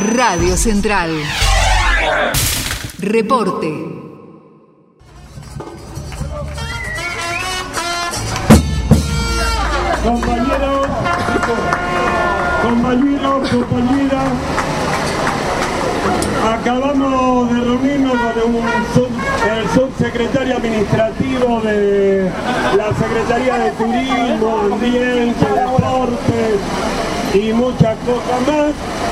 Radio Central. Reporte. Compañeros, compañeras, acabamos de reunirnos con el subsecretario administrativo de la Secretaría de Turismo, Ambiente, Deportes y muchas cosas más.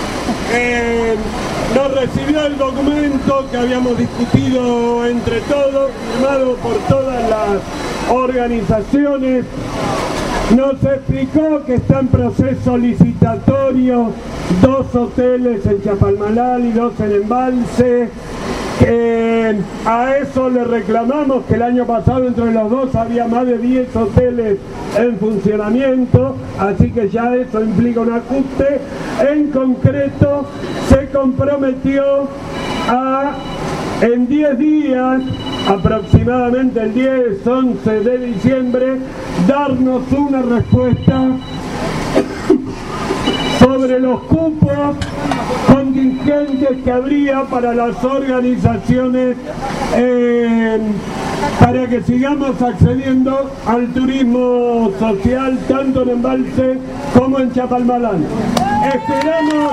Nos recibió el documento que habíamos discutido entre todos, firmado por todas las organizaciones. Nos explicó que está en proceso licitatorio 2 hoteles en Chapalmalal y 2 en Embalse. A eso le reclamamos que el año pasado entre los dos había más de 10 hoteles en funcionamiento, así que ya eso implica un ajuste. En concreto, se comprometió a, en 10 días, aproximadamente el 10-11 de diciembre, darnos una respuesta sobre los cupos contingentes que habría para las organizaciones para que sigamos accediendo al turismo social tanto en Embalse como en Chapalmalal. Esperamos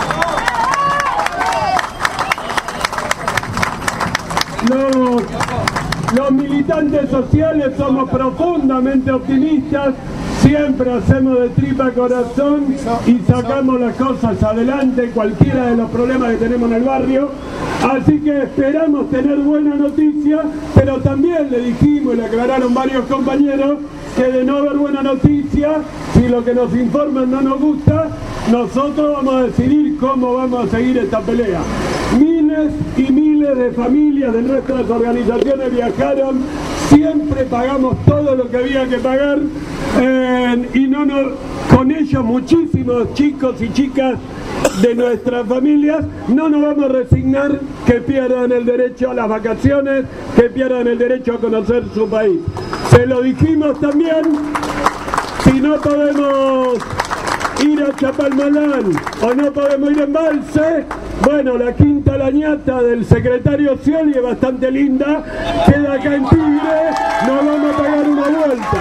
los militantes sociales somos profundamente optimistas, siempre hacemos de tripa corazón y sacamos las cosas adelante, cualquiera de los problemas que tenemos en el barrio. Así que esperamos tener buena noticia, pero también le dijimos y le aclararon varios compañeros que de no haber buena noticia, si lo que nos informan no nos gusta, nosotros vamos a decidir cómo vamos a seguir esta pelea. Miles y miles de familias de nuestras organizaciones viajaron, siempre pagamos todo lo que había que pagar y con ellos muchísimos chicos y chicas de nuestras familias. No nos vamos a resignar que pierdan el derecho a las vacaciones, que pierdan el derecho a conocer su país. Se lo dijimos también, si no podemos ir a Chapalmalal o no podemos ir a Embalse, bueno, la Quinta Lañata del secretario Scioli es bastante linda, queda acá en Tigre, nos vamos a pagar una vuelta.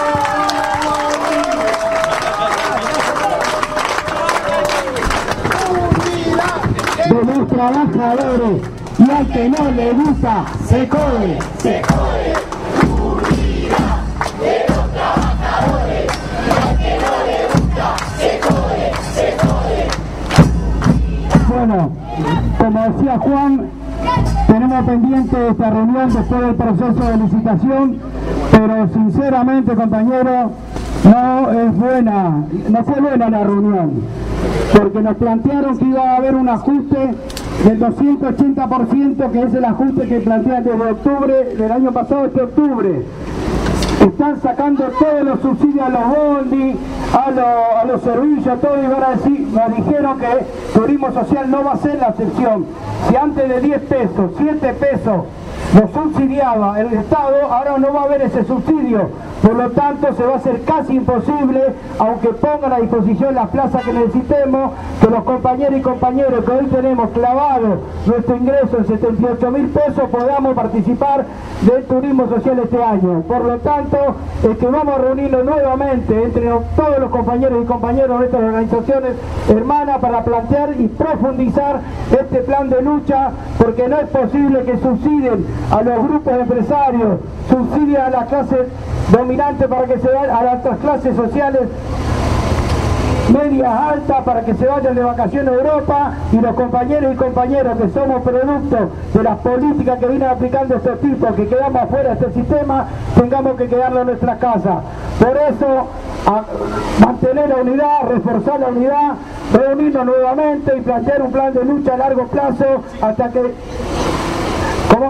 De los trabajadores, y al que no le gusta, se jode, se jode. Unidad de los trabajadores, y al que no le gusta, se jode, se jode. Bueno, como decía Juan, tenemos pendiente esta reunión después del proceso de licitación, pero sinceramente, compañeros, no fue buena la reunión, porque nos plantearon que iba a haber un ajuste del 280%, que es el ajuste que plantean desde octubre del año pasado, este octubre. Están sacando todos los subsidios a los bondi, a los servicios, todo, y van a decir, nos dijeron que turismo social no va a ser la excepción. Si antes de 10 pesos, 7 pesos lo subsidiaba el Estado, ahora no va a haber ese subsidio. Por lo tanto, se va a hacer casi imposible, aunque pongan a disposición las plazas que necesitemos, que los compañeros y compañeros que hoy tenemos clavado nuestro ingreso en 78.000 pesos podamos participar del turismo social este año. Por lo tanto, es que vamos a reunirnos nuevamente entre todos los compañeros y compañeras de nuestras organizaciones hermanas para plantear y profundizar este plan de lucha, porque no es posible que subsidien a los grupos empresarios, subsidien a la clase dominante para que se vayan, a las otras clases sociales medias altas para que se vayan de vacaciones a Europa, y los compañeros y compañeras que somos producto de las políticas que vienen aplicando estos tipos, que quedamos afuera de este sistema, tengamos que quedarnos en nuestras casas. Por eso, mantener la unidad, reforzar la unidad, reunirnos nuevamente y plantear un plan de lucha a largo plazo hasta que... ¿Cómo?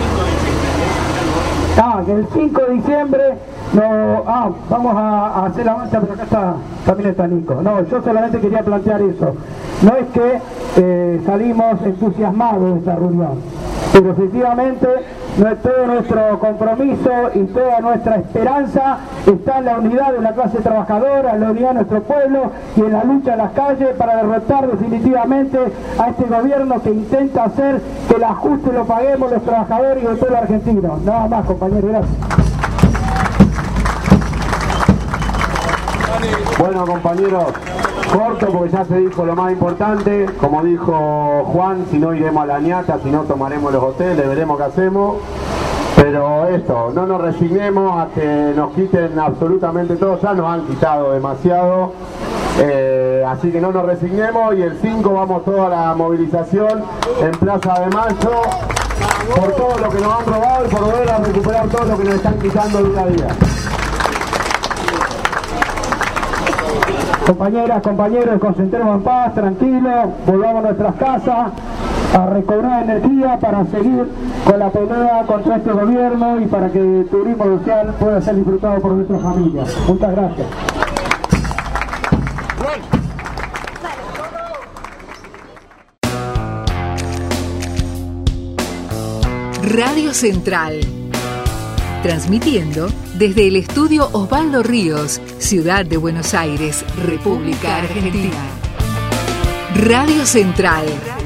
Que el 5 de diciembre vamos a hacer la marcha, pero acá también está Nico. No, yo solamente quería plantear eso. No es que salimos entusiasmados de esta reunión, pero efectivamente todo nuestro compromiso y toda nuestra esperanza está en la unidad de la clase trabajadora, en la unidad de nuestro pueblo y en la lucha en las calles para derrotar definitivamente a este gobierno que intenta hacer que el ajuste lo paguemos los trabajadores y el pueblo argentino. Nada más, compañeros, gracias. Bueno, compañeros, corto porque ya se dijo lo más importante. Como dijo Juan, si no iremos a la ñata, si no tomaremos los hoteles, veremos qué hacemos. Pero esto, no nos resignemos a que nos quiten absolutamente todo, ya nos han quitado demasiado. Así que no nos resignemos y el 5 vamos toda la movilización en Plaza de Mayo por todo lo que nos han robado y por volver a recuperar todo lo que nos están quitando día a día. Compañeras, compañeros, concentremos en paz, tranquilos, volvamos a nuestras casas a recobrar energía para seguir con la pelea contra este gobierno y para que el turismo social pueda ser disfrutado por nuestras familias. Muchas gracias. Radio Central, transmitiendo desde el estudio Osvaldo Ríos, Ciudad de Buenos Aires, República Argentina. Radio Central.